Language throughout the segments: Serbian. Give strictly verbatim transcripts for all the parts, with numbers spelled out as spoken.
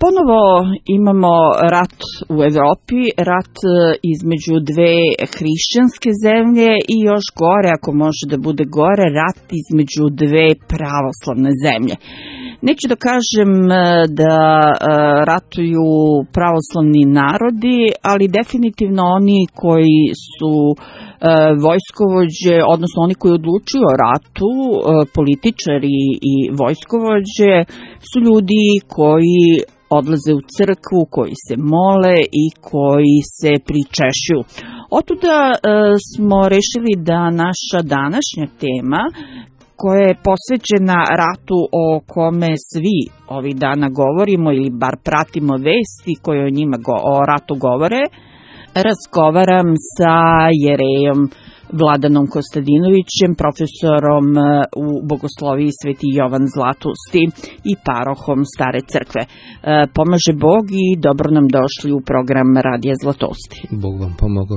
Ponovo imamo rat u Evropi, rat između dve hrišćanske zemlje i još gore, ako može da bude gore, rat između dve pravoslavne zemlje. Neću da kažem da ratuju pravoslavni narodi, ali definitivno oni koji su vojskovođe, odnosno oni koji odlučuju o ratu, političari i vojskovođe, su ljudi koji odlaze u crkvu, koji se mole i koji se pričešćuju. Otuda smo rešili da naša današnja tema, koja je posvećena ratu o kome svi ovih dana govorimo ili bar pratimo vesti koje o njima go, o ratu govore, razgovaram sa jerejom Vladanom Kostadinovićem, profesorom u bogosloviji Sveti Jovan Zlatusti i parohom Stare crkve. Pomaže Bog i dobro nam došli u program Radija Zlatosti. Bog vam pomogao.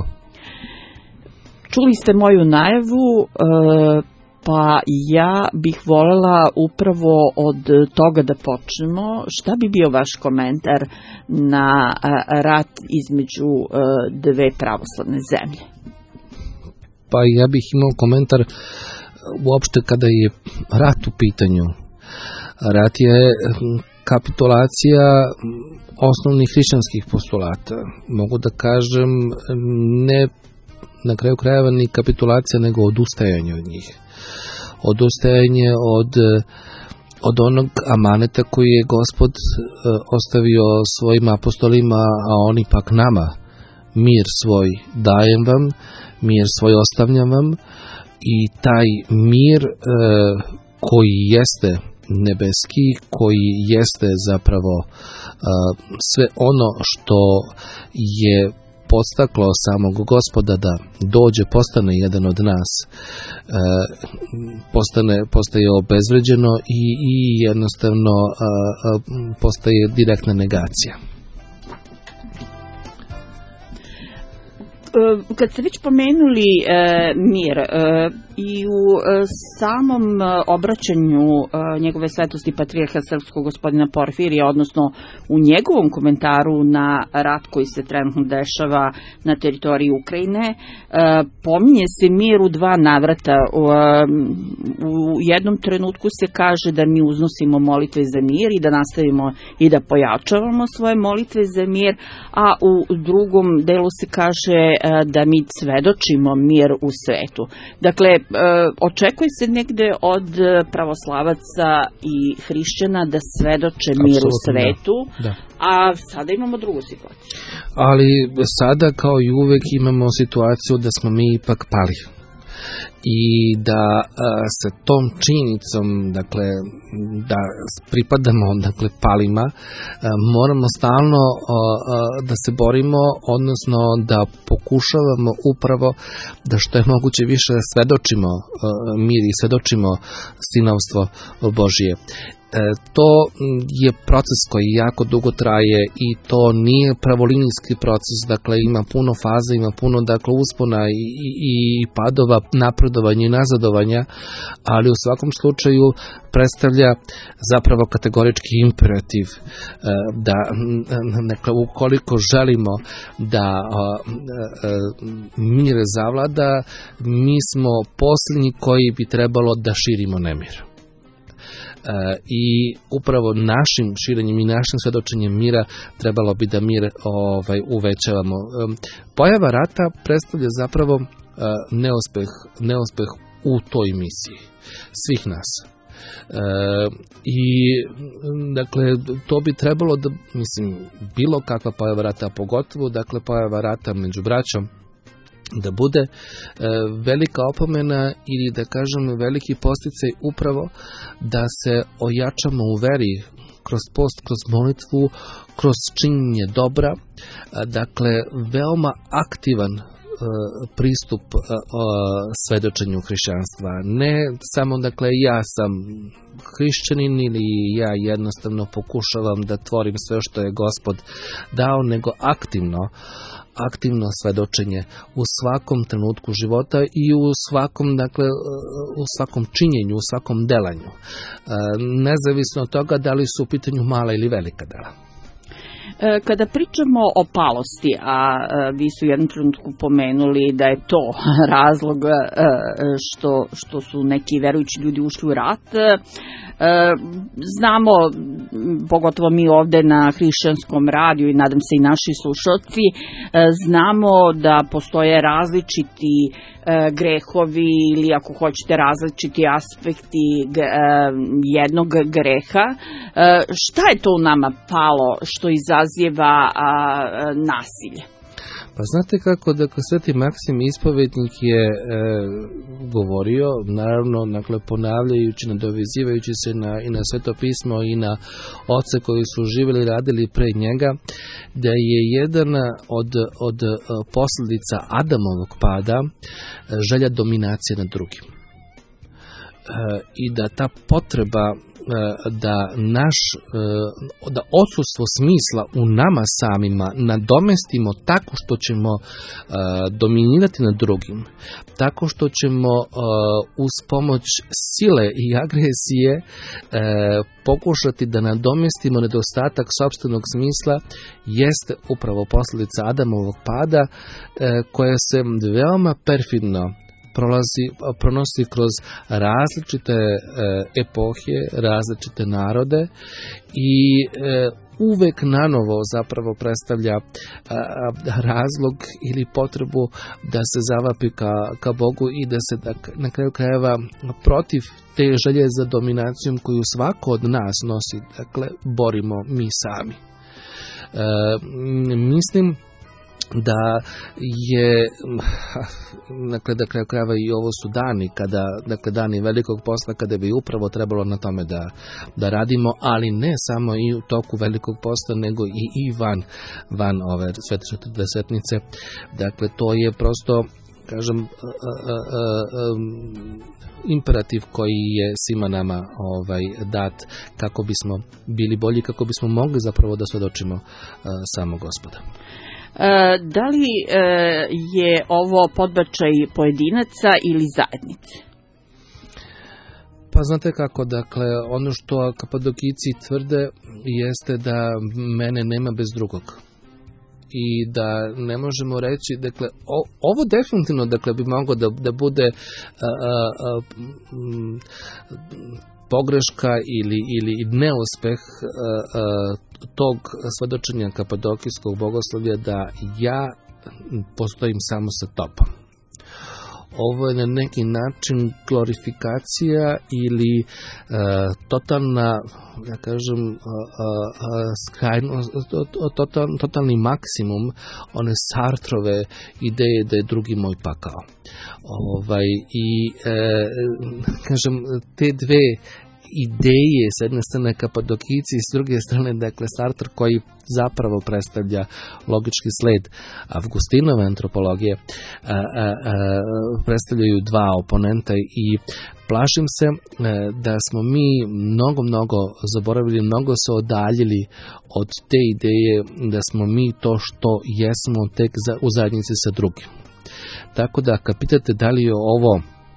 Čuli ste moju najavu, pa ja bih voljela upravo od toga da počnemo. Šta bi bio vaš komentar na rat između dve pravoslavne zemlje? Pa ja bih imao komentar uopšte kada je rat u pitanju. Rat je kapitulacija osnovnih hrišćanskih postulata. Mogu da kažem ne na kraju krajeva ni kapitulacija, nego odustajanje od njih. Odustajanje od, od onog amaneta koji je Gospod ostavio svojim apostolima, a oni pak nama. Mir svoj dajem vam, mir svoj ostavljam vam, i taj mir e, koji jeste nebeski, koji jeste zapravo e, sve ono što je podstaklo samog Gospoda da dođe, postane jedan od nas, e, postane, postaje obezvređeno i, i jednostavno a, a, postaje direktna negacija. Kad ste već pomenuli e, mir e, i u e, samom obraćanju e, njegove svetosti patrijarha srpskog gospodina Porfirija, odnosno u njegovom komentaru na rat koji se trenutno dešava na teritoriji Ukrajine, e, pominje se mir u dva navrata. U, e, u jednom trenutku se kaže da mi uznosimo molitve za mir i da nastavimo i da pojačavamo svoje molitve za mir, a u drugom delu se kaže da mi svedočimo mir u svetu. Dakle, očekuje se negde od pravoslavaca i hrišćana da svedoče mir u svetu, da. Da. A sada imamo drugu situaciju. Ali sada, kao i uvek, imamo situaciju da smo mi ipak pali. I da a, sa tom činjenicom, dakle, da pripadamo, dakle, palima, a, moramo stalno a, a, da se borimo, odnosno da pokušavamo upravo da što je moguće više svedočimo a, mir i svedočimo sinovstvo Božije. To je proces koji jako dugo traje i to nije pravolinijski proces, dakle ima puno faza, ima puno dakle uspona i, i, i padova, napredovanja i nazadovanja, ali u svakom slučaju predstavlja zapravo kategorički imperativ da, dakle, ukoliko želimo da mir zavlada, mi smo posljednji koji bi trebalo da širimo nemir. I upravo našim širenjem i našim svedočenjem mira trebalo bi da mir ovaj, uvećavamo. Pojava rata predstavlja zapravo neuspeh, neuspeh u toj misiji svih nas. E, I dakle to bi trebalo da, mislim, bilo kakva pojava rata, pogotovo dakle pojava rata među braćom, da bude e, velika opomena ili da kažem veliki posticaj upravo da se ojačamo u veri kroz post, kroz molitvu, kroz činjenje dobra, e, dakle veoma aktivan e, pristup e, svedočenju hrišćanstva. Ne samo dakle ja sam hrišćanin ili ja jednostavno pokušavam da tvorim sve što je Gospod dao, nego aktivno aktivno svedočenje u svakom trenutku života i u svakom, dakle, u svakom činjenju, u svakom delanju. Nezavisno od toga da li su u pitanju mala ili velika dela. Kada pričamo o palosti, a vi su u jednom trenutku pomenuli da je to razlog što, što su neki verujući ljudi ušli u rat, znamo, pogotovo mi ovde na hrišćanskom radiju i nadam se i naši slušalci, znamo da postoje različiti grehovi ili ako hoćete različiti aspekti jednog greha. Šta je to u nama palo što izaziva nasilje? Pa znate kako, dakle, Sveti Maksim Ispovednik je e, govorio, naravno, dakle, ponavljajući, nadovezivajući se na, i na Sveto pismo i na oce koji su živjeli i radili pre njega, da je jedan od, od posljedica Adamovog pada želja dominacije nad drugim. E, I da ta potreba da naš, da odsustvo smisla u nama samima nadomestimo tako što ćemo dominirati nad drugim, tako što ćemo uz pomoć sile i agresije pokušati da nadomestimo nedostatak sopstvenog smisla, jeste upravo posljedica Adamovog pada koja se veoma perfidno prolazi, pronosi kroz različite e, epohe, različite narode i e, uvek nanovo zapravo predstavlja a, razlog ili potrebu da se zavapi ka, ka Bogu i da se da, na kraju krajeva protiv te želje za dominacijom koju svako od nas nosi, dakle, borimo mi sami. E, mislim da je, dakle, da kraju krajeva i ovo su dani kada, dakle, dani velikog posla kada bi upravo trebalo na tome da, da radimo, ali ne samo i u toku velikog posla, nego i, i van, van ove Svete Četrdesetnice. Dakle, to je prosto, kažem, a, a, a, a, imperativ koji je svima nama ovaj, dat kako bismo bili bolji, kako bismo mogli zapravo da svedočimo samo Gospoda. Da li je ovo podbačaj pojedinaca ili zajednice? Pa znate kako, dakle, ono što Kapadokijci tvrde jeste da mene nema bez drugog. I da ne možemo reći, dakle, o, ovo definitivno, dakle, bi moglo da, da bude a, a, a, m, pogreška ili, ili neuspeh a, a, tog svedočenja kapadokijskog bogoslovlja da ja postojim samo sa tobom. Ovo je na neki način glorifikacija ili e, totalna, ja kažem, e, e, skrajno, total, totalni maksimum one Sartrove ideje da je drugi moj pakao. Ovaj, I, e, kažem, te dve ideje, s jedne strane Kapadokijci i s druge strane, dakle, Sartre koji zapravo predstavlja logički sled Avgustinove antropologije, a, a, a, predstavljaju dva oponenta i plašim se a, da smo mi mnogo, mnogo zaboravili, mnogo se odaljili od te ideje da smo mi to što jesmo tek za, u zajednici sa drugim. Tako da, kad pitate da li je ovo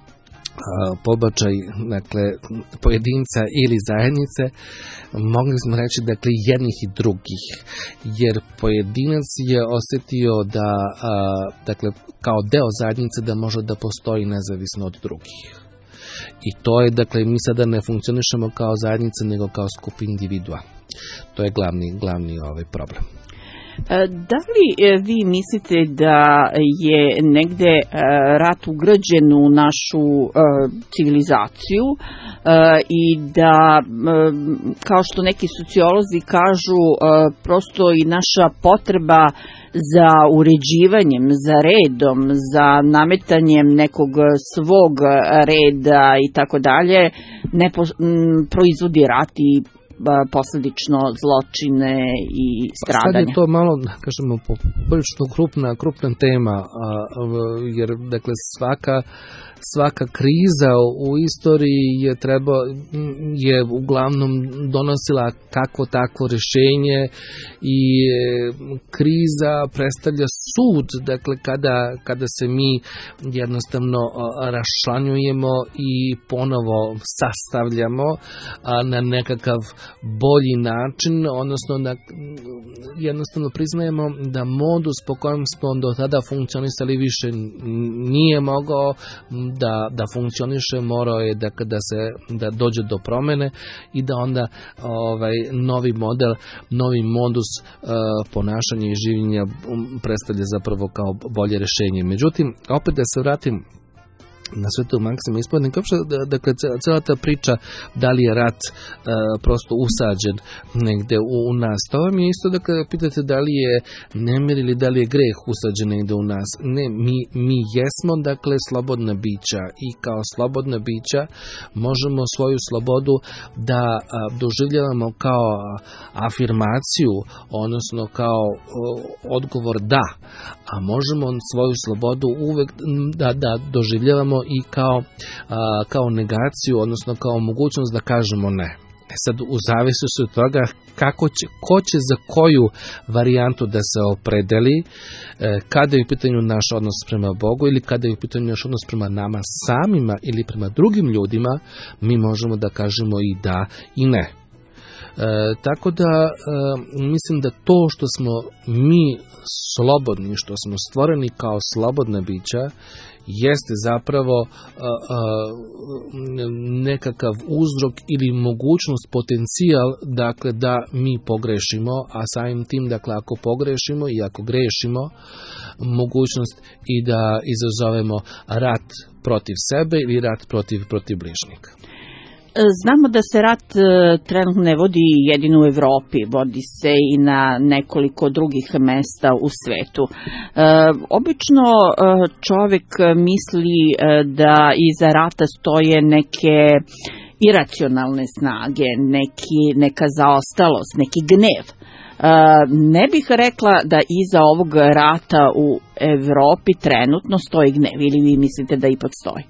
pobačaj, dakle, pojedinca ili zajednice, mogli smo reći, dakle, jednih i drugih, jer pojedinac je osjetio da, a, dakle, kao deo zajednice da može da postoji nezavisno od drugih. I to je, dakle, mi sada ne funkcionišemo kao zajednica, nego kao skup individua. To je glavni, glavni ovaj problem. Da li vi mislite da je negde rat ugrađen u našu civilizaciju i da, kao što neki sociolozi kažu, prosto i naša potreba za uređivanjem, za redom, za nametanjem nekog svog reda i tako dalje, ne proizvodi rat i posljedično zločine i stradanja? Sad je to malo, kažemo, poprilično krupna, krupna tema, jer, dakle, svaka svaka kriza u istoriji je treba, je uglavnom donosila kakvo takvo rješenje i kriza predstavlja sud, dakle kada, kada se mi jednostavno raščlanjujemo i ponovo sastavljamo na nekakav bolji način, odnosno da jednostavno priznajemo da modus po kojem smo do tada funkcionisali više nije mogao da, da funkcioniše, morao je da, da se da dođe do promjene i da onda ovaj novi model, novi modus uh, ponašanja i življenja predstavlja zapravo kao bolje rješenje. Međutim, opet da se vratim na Svetog Maksima Ispovjednika, dakle cijela ta priča da li je rat e, prosto usađen negde u, u nas, to vam je isto da kada pitate da li je nemir ili da li je greh usađen negde u nas. Ne, mi, mi jesmo dakle slobodna bića i kao slobodna bića možemo svoju slobodu da a, doživljavamo kao afirmaciju, odnosno kao o, odgovor da, a možemo svoju slobodu uvek da, da doživljavamo i kao, a, kao negaciju, odnosno kao mogućnost da kažemo ne. E sad, u zavisnosti od toga kako će, ko će za koju varijantu da se opredeli, e, kada je u pitanju naš odnos prema Bogu ili kada je u pitanju naš odnos prema nama samima ili prema drugim ljudima, mi možemo da kažemo i da i ne. E, tako da e, mislim da to što smo mi slobodni, što smo stvoreni kao slobodna bića, jeste zapravo a, a, nekakav uzrok ili mogućnost, potencijal, dakle da mi pogrešimo, a samim tim, dakle ako pogrešimo i ako grešimo, mogućnost i da izazovemo rat protiv sebe ili rat protiv, protiv bližnjega. Znamo da se rat trenutno ne vodi jedino u Evropi, vodi se i na nekoliko drugih mesta u svetu. E, obično čovjek misli da iza rata stoje neke iracionalne snage, neki, neka zaostalost, neki gnev. E, ne bih rekla da iza ovog rata u Evropi trenutno stoji gnev, ili vi mislite da i postoji?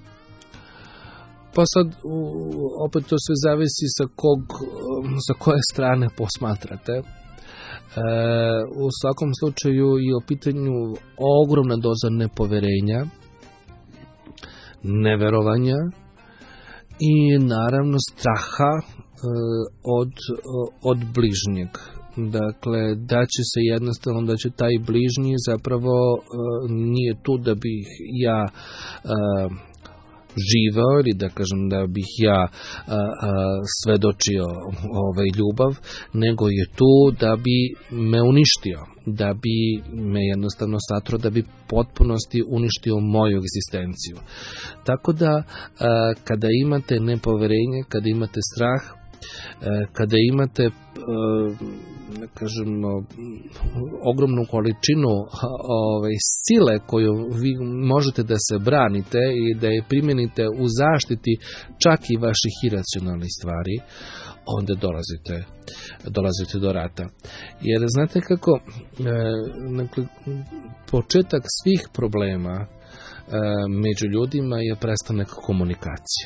Pa sad, opet to sve zavisi sa kog, sa koje strane posmatrate. E, u svakom slučaju je u pitanju ogromna doza nepoverenja, neverovanja i naravno straha e, od, od bližnjeg. Dakle, da će se jednostavno, da će taj bližnji zapravo e, nije tu da bi ja e, živao ili da kažem da bih ja a, a, svedočio ovaj ljubav, nego je tu da bi me uništio, da bi me jednostavno satro, da bi potpunosti uništio moju egzistenciju. Tako da a, kada imate nepoverenje, kada imate strah, a, kada imate a, da kažem, ogromnu količinu ove, sile koju vi možete da se branite i da je primjenite u zaštiti čak i vaših iracionalnih stvari, onda dolazite, dolazite do rata. Jer znate kako, e, dakle, početak svih problema e, među ljudima je prestanak komunikacije.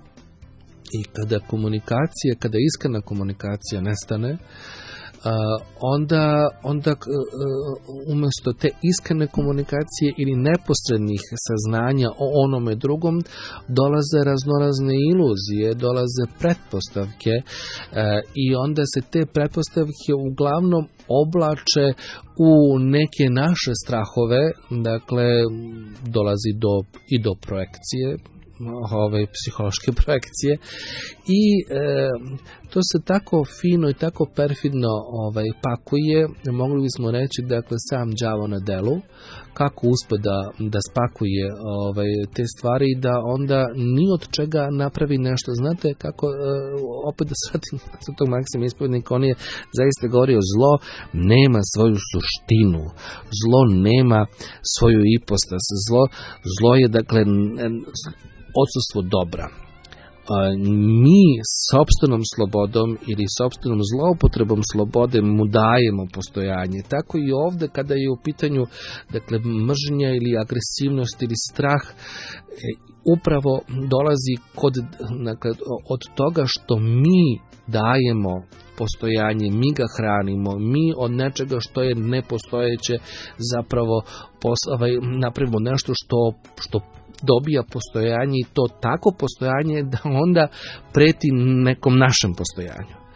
I kada komunikacija, kada iskrena komunikacija nestane, Uh, onda, onda uh, umjesto te iskrene komunikacije ili neposrednih saznanja o onome drugom dolaze raznorazne iluzije, dolaze pretpostavke uh, i onda se te pretpostavke uglavnom oblače u neke naše strahove, dakle dolazi do, i do projekcije, ove psihološke projekcije i e, to se tako fino i tako perfidno ovaj, pakuje, mogli bismo reći, dakle sam đavo na delu, kako uspe da, da spakuje ovaj, te stvari i da onda ni od čega napravi nešto. Znate kako, e, opet da se vratim na Svetog Maksima Ispovjednika, on je zaista govorio, zlo nema svoju suštinu, zlo nema svoju ipostas, zlo, zlo je dakle odsustvo dobra. mi sopstvenom slobodom ili sopstvenom zloupotrebom slobode mu dajemo postojanje. Tako i ovde kada je u pitanju dakle mržnja ili agresivnost ili strah, upravo dolazi kod, dakle, od toga što mi dajemo postojanje, mi ga hranimo, mi od nečega što je nepostojeće zapravo pos, ovaj, napravimo nešto što, što dobija postojanje i to tako postojanje da onda preti nekom našem postojanju. E,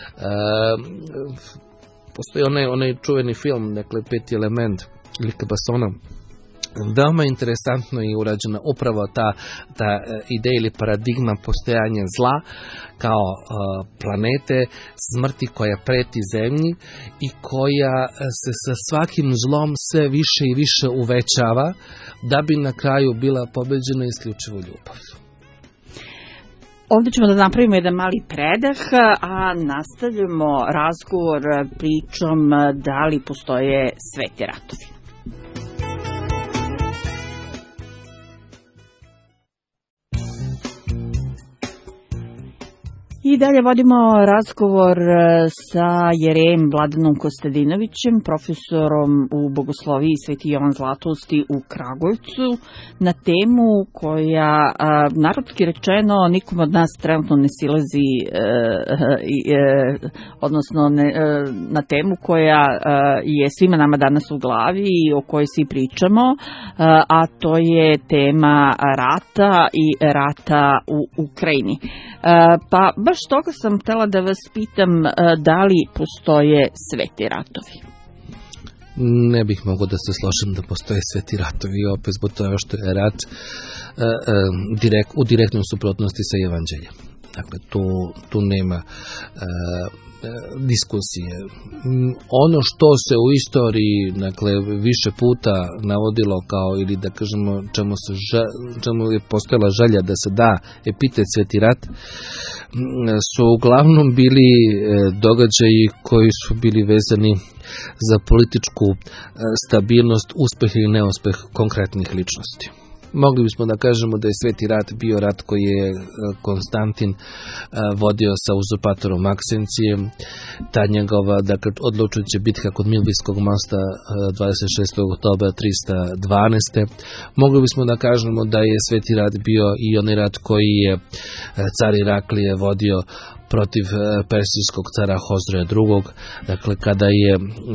postoji onaj, onaj čuveni film, dakle Peti element Luca Bessona. Veoma interesantno je urađena upravo ta, ta ideja ili paradigma postojanja zla kao uh, planete smrti koja preti zemlji i koja se sa svakim zlom sve više i više uvećava da bi na kraju bila pobeđena isključivo ljubav. Ovdje ćemo da napravimo jedan mali predah, a nastavljamo razgovor pričom da li postoje sveti ratovi. I dalje vodimo razgovor sa jerejem Vladanom Kostadinovićem, profesorom u bogosloviji Sveti Jovan Zlatosti u Kragujevcu, na temu koja, narodski rečeno, nikom od nas trenutno ne silazi, odnosno ne, na temu koja je svima nama danas u glavi i o kojoj svi pričamo, a to je tema rata i rata u Ukrajini. Pa baš toga sam htjela da vas pitam, da li postoje sveti ratovi? Ne bih mogao da se složim da postoje sveti ratovi, opet zbog toga što je rat e, e, direkt, u direktnoj suprotnosti sa evanđeljem. Dakle, tu, tu nema e, diskusije. Ono što se u istoriji, dakle, više puta navodilo kao, ili da kažemo čemu, se ža, čemu je postojala želja da se da epitet sveti rat, su uglavnom bili događaji koji su bili vezani za političku stabilnost, uspeh ili neuspeh konkretnih ličnosti. Mogli bismo da kažemo da je sveti rat bio rat koji je Konstantin vodio sa uzurpatorom Maksincijem, ta njegova, dakle, odlučujuća bitka kod Milvijskog mosta dvadeset šestog oktobra trista dvanaeste. Mogli bismo da kažemo da je sveti rat bio i onaj rat koji je car Iraklije vodio protiv persijskog cara Hozreja drugog. Dakle, kada je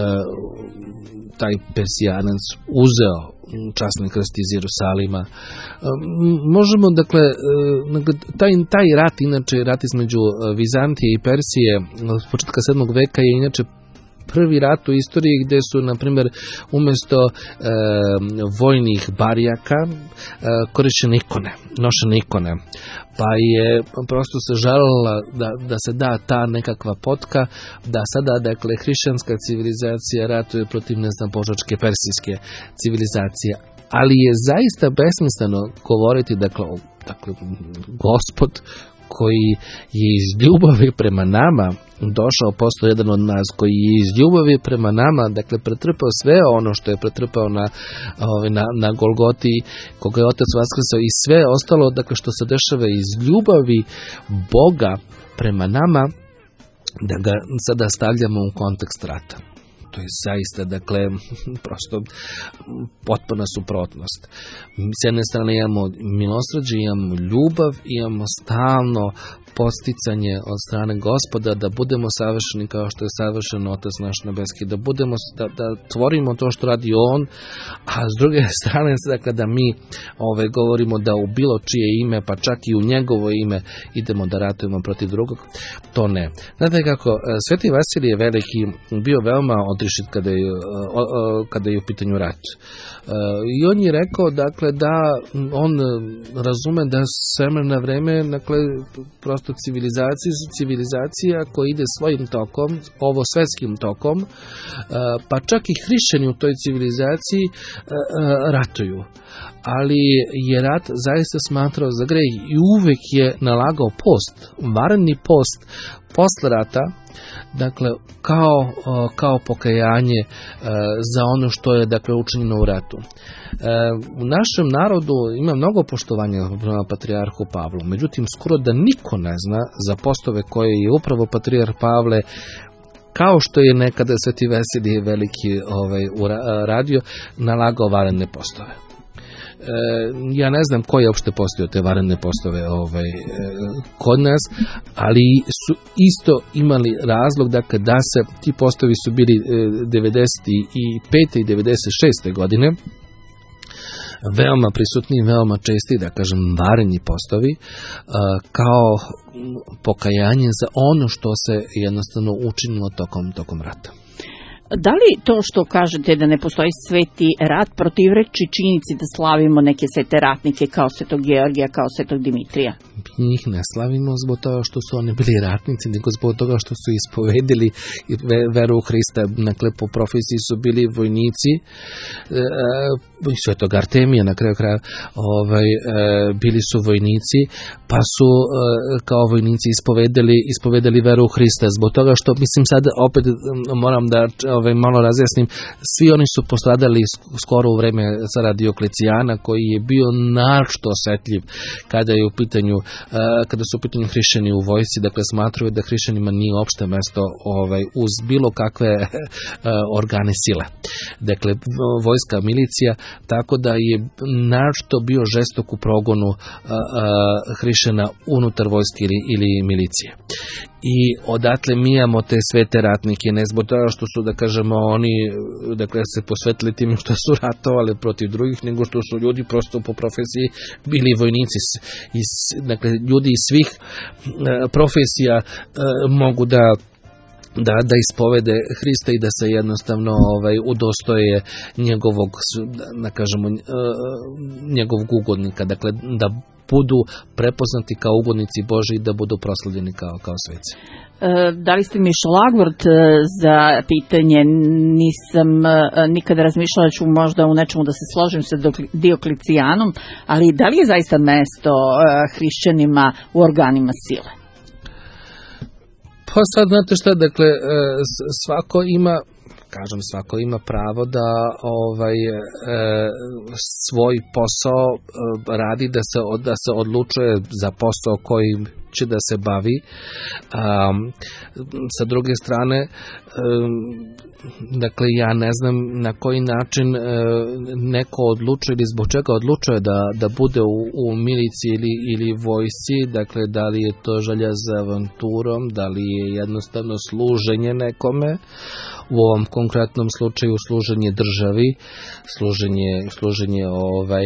taj Persijanac uzeo časni krst iz Jerusalima. Možemo, dakle, taj, taj rat, inače rat između Vizantije i Persije od početka sedmog veka je inače prvi rat u istoriji gdje su, na primjer, umjesto e, vojnih barijaka e, korišćene ikone, nošene ikone. Pa je prosto se žalila da, da se da ta nekakva potka, da sada, dakle, hrišćanska civilizacija ratuje protiv, ne znam, božačke persijske civilizacije. Ali je zaista besmisleno govoriti, dakle, o, dakle, Gospod koji je iz ljubavi prema nama došao, postao jedan od nas, koji je iz ljubavi prema nama, dakle, pretrpao sve ono što je pretrpao na, na, na Golgoti, koga je Otac vaskrsao i sve ostalo, dakle, što se dešava iz ljubavi Boga prema nama, da ga sada stavljamo u kontekst rata. To je zaista, dakle, prosto potpuna suprotnost. S jedne strane imamo milosrđe, imamo ljubav, imamo stalno posticanje od strane Gospoda da budemo savršeni kao što je savršen Otac naš nebeski, da budemo, da, da tvorimo to što radi On, a s druge strane, dakle, da mi ove, govorimo da u bilo čije ime, pa čak i u njegovo ime idemo da ratujemo protiv drugog, to ne. Znate kako, Sveti Vasilije Veliki bio veoma odrišit kada je, kada je u pitanju rat. I on je rekao, dakle, da on razume da s vremena na vreme, dakle, prosto civilizacija, civilizacija koja ide svojim tokom, ovo svetskim tokom, pa čak i hrišćani u toj civilizaciji ratuju. Ali je rat zaista smatrao za greh i uvek je nalagao post, vanredni post, posle rata, dakle kao, kao pokajanje za ono što je dakle učinjeno u ratu. U našem narodu ima mnogo poštovanja prema patrijarhu Pavlu, međutim skoro da niko ne zna za postove koje je upravo patrijarh Pavle, kao što je nekada Sveti Vasilije veliki ovaj, radio, nalagao vanredne postove. Ja ne znam ko je uopšte postavio te vanredne postove ovaj, kod nas, ali su isto imali razlog dakle, da se ti postovi su bili devedeset pete i devedeset šeste godine veoma prisutni, veoma česti, da kažem, vanredni postovi, kao pokajanje za ono što se jednostavno učinilo tokom, tokom rata. Da li to što kažete da ne postoji sveti rat protivreči činjenici da slavimo neke svete ratnike kao svetog Georgija, kao svetog Dimitrija? Njih ne slavimo zbog toga što su oni bili ratnici, nego zbog toga što su ispovedili veru u Hrista. Dakle, po profesiji su bili vojnici, e, svetog Artemija na kraju kraja, ovaj, e, bili su vojnici, pa su e, kao vojnici ispovedali, ispovedali veru u Hrista. Zbog toga što, mislim sad opet moram da ovaj, malo razjasnim, svi oni su postradali skoro u vreme cara Dioklecijana, koji je bio naročito osetljiv kada je u pitanju kada su u pitanju hrišćani u vojsci, dakle smatraju da hrišćanima nije opšte mesto ovaj, uz bilo kakve organe sile. Dakle, vojska, milicija, tako da je naročito bio žestok u progonu hrišćana unutar vojske ili, ili milicije. I odatle mi imamo te svete ratnike, ne zbog toga što su, da kažemo, oni dakle, se posvetili tim što su ratovali protiv drugih, nego što su ljudi prosto po profesiji bili vojnici. Iz, dakle, ljudi iz svih e, profesija e, mogu da Da, da ispovede Hrista i da se jednostavno ovaj, udostoje njegovog, da kažemo, njegovog ugodnika, dakle da budu prepoznati kao ugodnici Božji i da budu proslavljeni kao, kao sveci. E, dali ste mi šlagvort za pitanje, nisam nikada razmišljala da ću možda u nečemu da se složim sa Dioklecijanom, ali da li je zaista mesto hrišćanima u organima sile? Pa sad, znate šta, dakle, svako ima, kažem, svako ima pravo da ovaj, svoj posao radi, da se, da se odlučuje za posao koji će da se bavi. Um, sa druge strane, um, dakle, ja ne znam na koji način um, neko odlučuje ili zbog čega odlučuje da, da bude u, u miliciji ili, ili vojsci, dakle, da li je to želja za avanturom, da li je jednostavno služenje nekome, u ovom konkretnom slučaju služenje državi, služenje, služenje ovaj,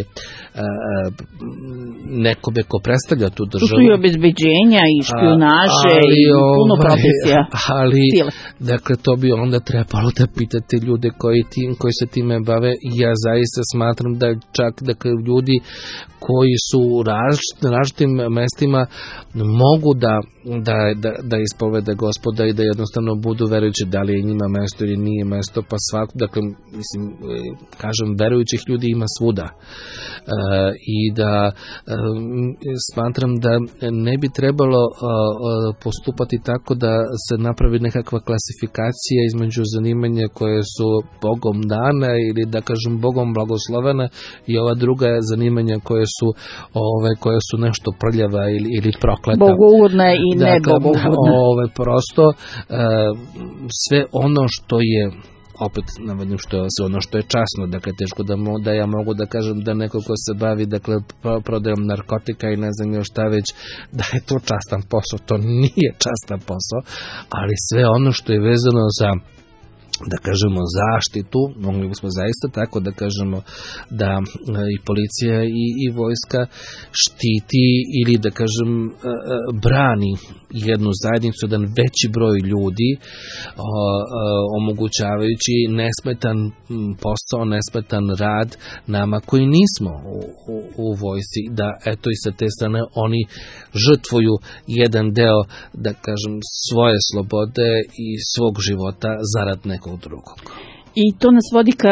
nekome ko predstavlja tu državu. Tu su i obezbeđenja i špijunaže ali, i puno ovaj, profesija. Ali, dakle, to bi onda trebalo da pitate ljude koji, tim, koji se time bave. Ja zaista smatram da čak dakle, ljudi koji su u različit, različitim mestima mogu da, da, da, da ispovede Gospoda i da jednostavno budu verujući, da li je njima mesto ili nije mesto, pa svako, dakle, mislim, kažem, verujućih ljudi ima svuda. E, I da e, smatram da ne bi trebalo e, postupati tako da se napravi nekakva klasifikacija između zanimanja koje su Bogom dane ili, da kažem, Bogom blagoslovena i ova druga zanimanja koje su ove koje su nešto prljava ili, ili prokleta. Bogugodne i ne dakle, bogugodne. Ove prosto e, sve ono što je opet navodim što je ono što je časno, dakle teško da, mo, da ja mogu da kažem da neko ko se bavi dakle prodajom narkotika i ne znam još šta već, da je to častan posao. To nije častan posao, ali sve ono što je vezano za, da kažemo, zaštitu, mogli bismo zaista tako da kažemo da i policija i, i vojska štiti ili da kažem brani jednu zajednicu, jedan veći broj ljudi, o, o, omogućavajući nesmetan posao, nesmetan rad nama koji nismo u, u, u vojsci, da eto i sa te strane oni žrtvuju jedan deo, da kažem, svoje slobode i svog života zarad nekog drugog. I to nas vodi ka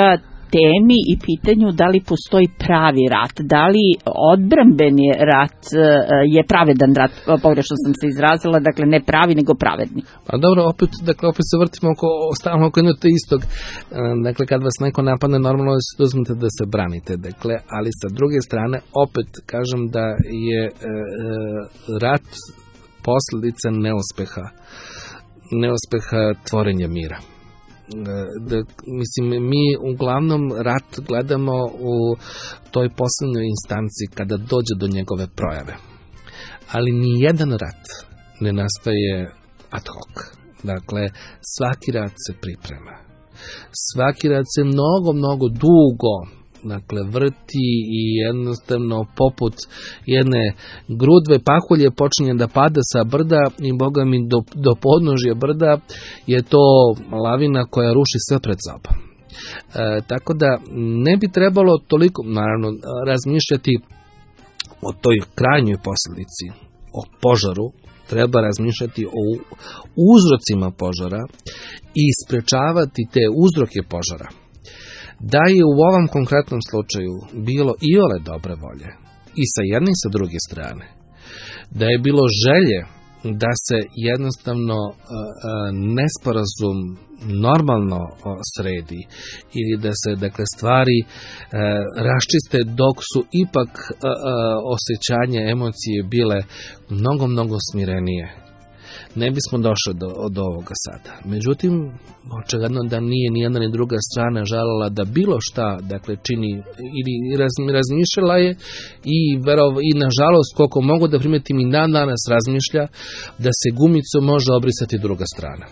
temi i pitanju da li postoji pravi rat, da li odbrambeni rat je pravedan rat, pogrešno sam se izrazila, dakle ne pravi nego pravedni. Pa dobro, opet, dakle, opet se vrtimo oko, stalno oko jednog te istog. Dakle, kad vas neko napadne, normalno je da uzmete da se branite, dakle, ali sa druge strane, opet kažem da je e, rat posljedica neuspeha, neuspeha tvorenja mira. Da, mislim, mi uglavnom rat gledamo u toj posljednjoj instanci kada dođe do njegove projave. Ali ni jedan rat ne nastaje ad hoc. Dakle, svaki rat se priprema. Svaki rat se mnogo, mnogo dugo dakle vrti i jednostavno poput jedne grudve pahulje počinje da pada sa brda i boga mi do, do podnožja brda je to lavina koja ruši sve pred sobom. E, tako da ne bi trebalo toliko naravno razmišljati o toj krajnjoj posljedici, o požaru, treba razmišljati o uzrocima požara i sprečavati te uzroke požara. Da je u ovom konkretnom slučaju bilo iole dobre volje i sa jedne i sa druge strane, da je bilo želje da se jednostavno uh, nesporazum normalno uh, sredi ili da se dakle stvari uh, raščiste dok su ipak uh, uh, osjećanje, emocije bile mnogo, mnogo smirenije, ne bismo došli do, do ovoga sada. Međutim, očigledno da nije ni jedna ni druga strana željela da bilo šta dakle čini ili raz, razmišljala je i, verov, i nažalost koliko mogu da primetim i dan danas razmišlja da se gumicu može obrisati druga strana.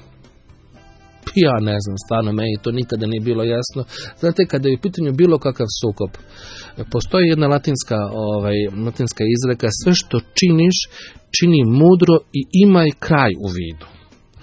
Ja ne znam, stvarno meni to nikada nije bilo jasno. Znate, kada je u pitanju bilo kakav sukob, postoji jedna latinska, ovaj, latinska izreka, sve što činiš, čini mudro i imaj kraj u vidu. E,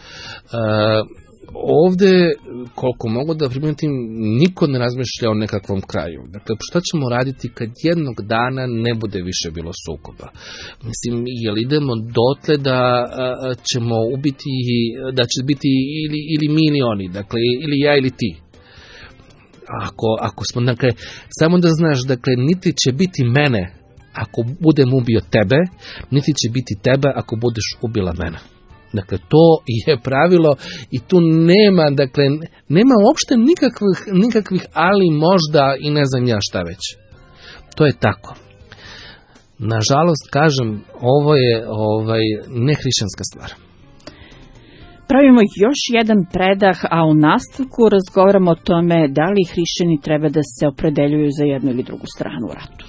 ovdje, koliko mogu da primetim, niko ne razmišlja o nekakvom kraju. Dakle, šta ćemo raditi kad jednog dana ne bude više bilo sukoba? Mislim, jel idemo dotle da a, ćemo ubiti, da će biti ili, ili mi ili oni, dakle, ili ja ili ti. Ako, ako smo, dakle, samo da znaš, dakle, niti će biti mene ako budem ubio tebe, niti će biti tebe ako budeš ubila mene. Dakle, to je pravilo i tu nema, dakle, nema uopšte nikakvih, nikakvih ali možda i ne znam ja šta već. To je tako. Nažalost, kažem, ovo je ovaj, nehrišćanska stvar. Pravimo još jedan predah, a u nastavku razgovaramo o tome da li hrišćani treba da se opredeljuju za jednu ili drugu stranu u ratu.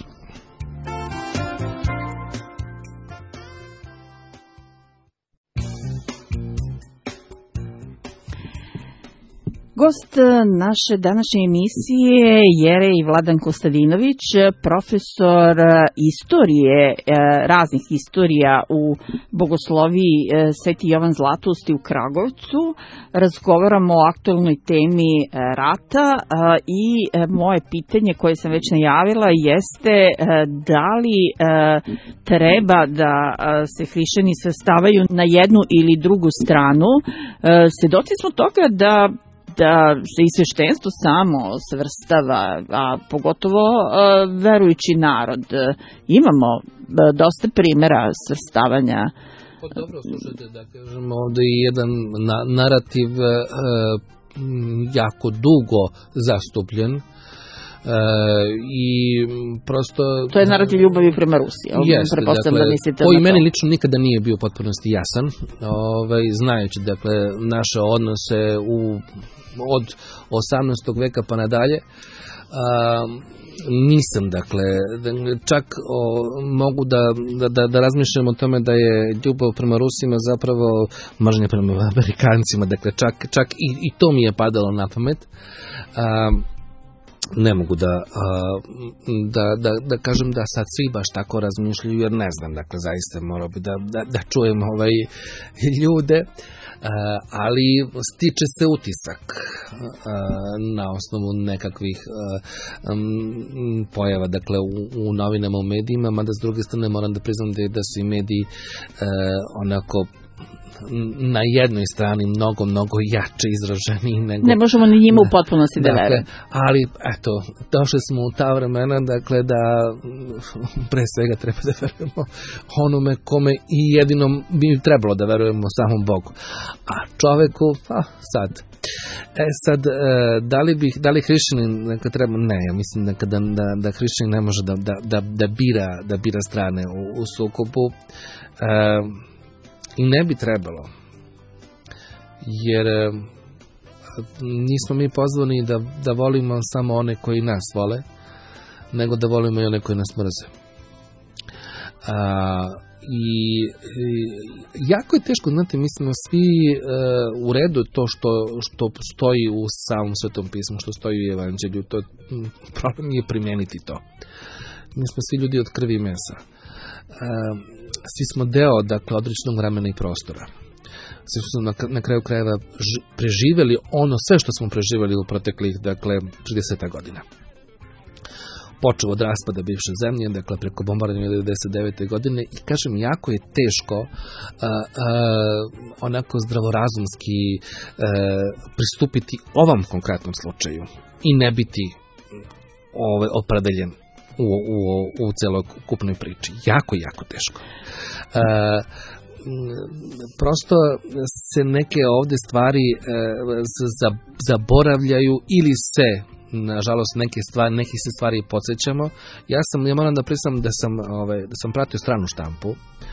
Gost naše današnje emisije je Jerej Vladan Kostadinović, profesor istorije, raznih istorija u Bogosloviji Sveti Jovan Zlatosti u Kragovcu. Razgovaramo o aktualnoj temi rata i moje pitanje koje sam već najavila jeste da li treba da se hrišćani sastavaju na jednu ili drugu stranu. Svedoci smo toga da da se i sveštenstvo samo svrstava, a pogotovo uh, verujući narod. Imamo uh, dosta primjera svrstavanja. Pa dobro, slušajte, da kažemo ovdje je jedan na, narativ uh, jako dugo zastupljen. Uh, i prosto to je narativ ljubavi prema Rusiji. Jeste, dakle, koji meni lično nikada nije bio u potpunosti jasan, ovaj, znajući dakle naše odnose u, od osamnaestog veka pa nadalje. Uh, nisam, dakle, čak o, mogu da, da, da razmišljam o tome da je ljubav prema Rusima zapravo mržnja prema Amerikancima, dakle čak, čak i, i to mi je padalo na pamet. Uh, Ne mogu da, da, da, da kažem da sad svi baš tako razmišljaju, jer ne znam, dakle, zaista morao bi da, da, da čujem ovaj ljude, ali stiče se utisak na osnovu nekakvih pojava, dakle, u, u novinama, u medijima, mada s druge strane moram da priznam da, da su i mediji onako na jednoj strani mnogo, mnogo jače izraženiji nego... Ne možemo ni njima u potpunosti da dakle, verujemo. Ali, eto, došli smo u ta vremena, dakle, da pre svega treba da verujemo onome kome i jedinom bi trebalo da verujemo samom Bogu. A čoveku, pa sad... E sad, da li, bih, da li hrišćanin neka treba, ne, ja mislim da, da, da, da hrišćanin ne može da, da, da, da, bira, da bira strane u, u sukobu e, i ne bi trebalo, jer e, nismo mi pozvani da, da volimo samo one koji nas vole, nego da volimo i one koji nas mrze. A, I, i jako je teško, znate, mislim, svi e, u redu to što, što stoji u samom Svetom pismu, što stoji u Evanđelju, to problem je primijeniti to. Mi smo svi ljudi od krvi i mesa. E, svi smo deo, dakle, određenog vremena i prostora. Svi smo na, na kraju krajeva ž, preživjeli ono sve što smo preživjeli u proteklih, dakle, trideset godina. Počeo od raspada bivše zemlje, dakle preko bombardovanja devedeset devete godine i kažem, jako je teško a, a, onako zdravorazumski a, pristupiti ovom konkretnom slučaju i ne biti ove, opredeljen u, u, u celokupnoj priči. Jako, jako teško. A, prosto se neke ovde stvari a, zaboravljaju ili se nažalost neke stvari, neke se stvari podsjećamo. Ja sam, ja moram da priznam da sam, ovaj, da sam pratio stranu štampu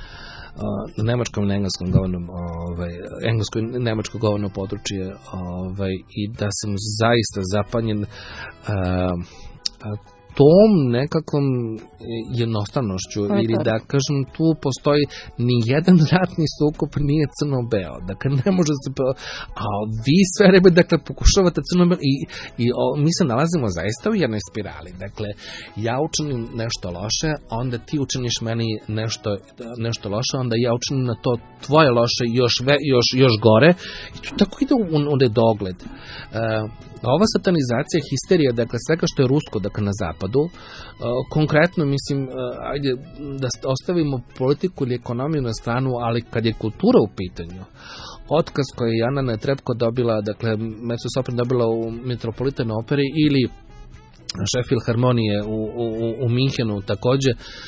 na nemačkom i na engleskom govornom, ovaj, englesko i nemačko govorno područje, ovaj, i da sam zaista zapanjen uh, tom nekakvom jednostavnošću, ili da kažem, tu postoji ni jedan ratni sukob nije crno-beo, dakle ne može se, a vi sve vreme, dakle, pokušavate crno-beo i, i o, mi se nalazimo zaista u jednoj spirali, dakle ja učinim nešto loše, onda ti učiniš meni nešto, nešto loše, onda ja učinim na to tvoje loše još, ve, još, još gore i to tako ide u, u nedogled. Uh, ova satanizacija, histerija, dakle svega što je rusko, dakle na zapadu, uh, konkretno mislim, uh, ajde da ostavimo politiku ili ekonomiju na stranu, ali kad je kultura u pitanju, otkaz koji je Jana Netrebko dobila, dakle mezzosopran dobila u Metropolitan operi ili šef filharmonije u, u, u Minhenu takođe,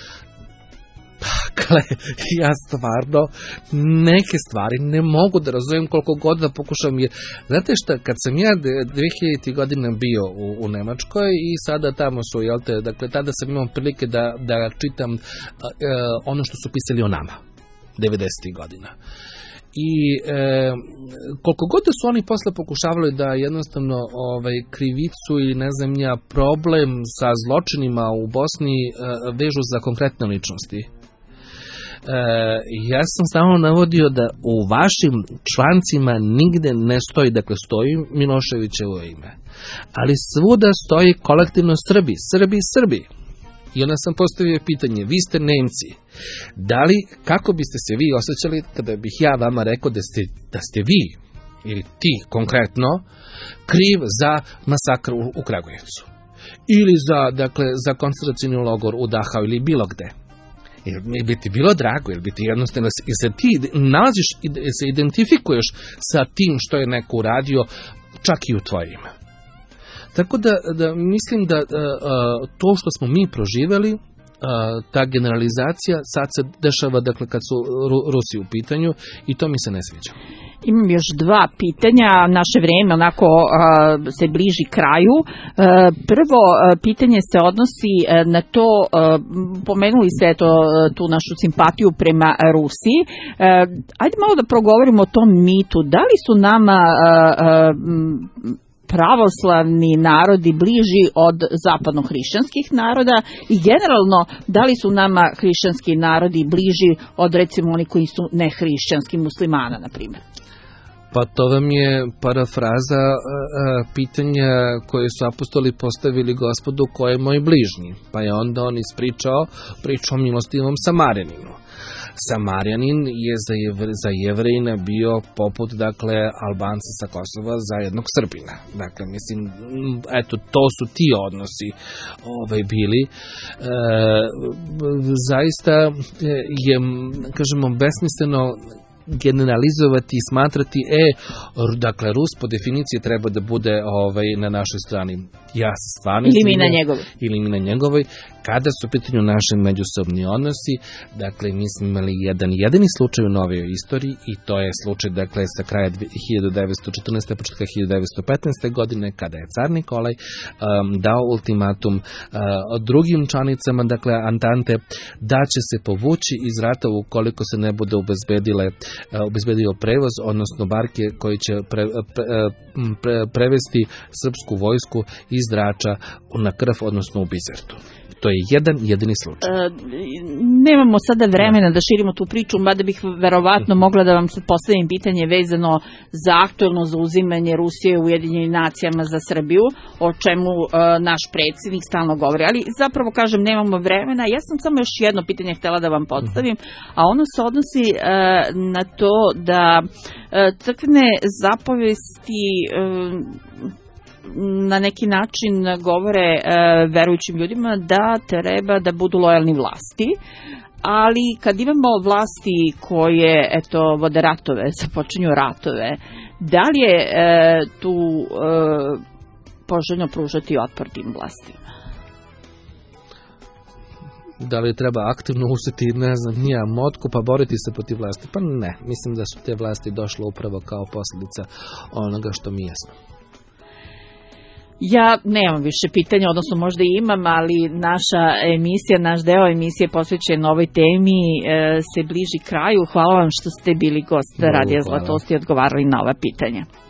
dakle, ja stvarno neke stvari ne mogu da razumijem koliko god da pokušam. Jer, znate šta, kad sam ja dve hiljadite godine bio u, u Nemačkoj i sada tamo su, jel te, dakle, tada sam imao prilike da, da čitam uh, ono što su pisali o nama, devedesetih godina. I e, koliko god da su oni posle pokušavali da jednostavno ovaj, krivicu ili ne znam ja problem sa zločinima u Bosni e, vežu za konkretne ličnosti. E, ja sam samo navodio da u vašim člancima nigde ne stoji, dakle stoji Miloševićevo ime, ali svuda stoji kolektivno Srbi, Srbi, Srbi. I onda sam postavio pitanje, vi ste Nemci, da li, kako biste se vi osjećali kada bih ja vama rekao da ste, da ste vi, ili ti konkretno, kriv za masakr u, u Kragujevcu? Ili za, dakle, za koncentracioni logor u Dachau ili bilo gde? Jer bi ti bilo drago, jer bi ti jednostavno, jer se ti nalaziš i se identifikuješ sa tim što je neko uradio, čak i u tvoje ime. Tako da, da mislim da a, to što smo mi proživjeli, a, ta generalizacija sad se dešava, dakle, kad su Ru, Rusi u pitanju i to mi se ne sviđa. Imam još dva pitanja, naše vrijeme onako a, se bliži kraju. A, prvo a, pitanje se odnosi a, na to, a, pomenuli ste to, tu našu simpatiju prema Rusiji. A, ajde malo da progovorimo o tom mitu. Da li su nama a, a, pravoslavni narodi bliži od zapadno-hrišćanskih naroda i generalno da li su nama hrišćanski narodi bliži od recimo oni koji su nehrišćanski muslimana, na primjer? Pa to vam je parafraza a, a, pitanja koje su apostoli postavili Gospodu, ko je moj bližnji. Pa je onda on ispričao priču o milostivom Samarjaninu. Samarjanin je za, jevre, za Jevrejina bio poput, dakle, Albanca sa Kosova za jednog Srbina. Dakle, mislim, eto, to su ti odnosi ovaj, bili. E, zaista je, kažemo, besmisleno generalizovati i smatrati, e, dakle, Rus po definiciji treba da bude ovaj, na našoj strani. Ja se stvarno... Ili mi na njegovoj. Ili mi na njegovoj. Kada su u pitanju naše međusobni odnosi, dakle, mi smo imali jedan jedini slučaj u novijoj istoriji i to je slučaj, dakle, sa kraja hiljadu devetsto četrnaeste. početka hiljadu devetsto petnaeste. godine, kada je car Nikolaj um, dao ultimatum uh, drugim članicama, dakle, Antante, da će se povući iz rata ukoliko se ne bude obezbedile, uh, obezbedio prevoz, odnosno barke koji će pre, pre, pre, prevesti srpsku vojsku iz Drača na Krf, odnosno u Bizertu. To je jedan jedini slučaj. E, nemamo sada vremena da širimo tu priču, mada bih verovatno mogla da vam sad postavim pitanje vezano za aktuelno zauzimanje Rusije u Ujedinjenim nacijama za Srbiju, o čemu e, naš predsjednik stalno govori. Ali zapravo, kažem, nemamo vremena. Ja sam samo još jedno pitanje htjela da vam postavim, a ono se odnosi e, na to da e, crkvene zapovesti e, na neki način govore e, verujućim ljudima da treba da budu lojalni vlasti, ali kad imamo vlasti koje, eto, vode ratove, započinju ratove, da li je e, tu e, poželjno pružati otpor tim vlastima? Da li treba aktivno uzeti, ne znam, nija motku pa boriti se protiv vlasti? Pa ne, mislim da su te vlasti došle upravo kao posljedica onoga što mi jesmo. Ja nemam više pitanja, odnosno možda i imam, ali naša emisija, naš deo emisije posvećen ovoj temi e, se bliži kraju. Hvala vam što ste bili gost Radija Zlatost i odgovarali na ova pitanja.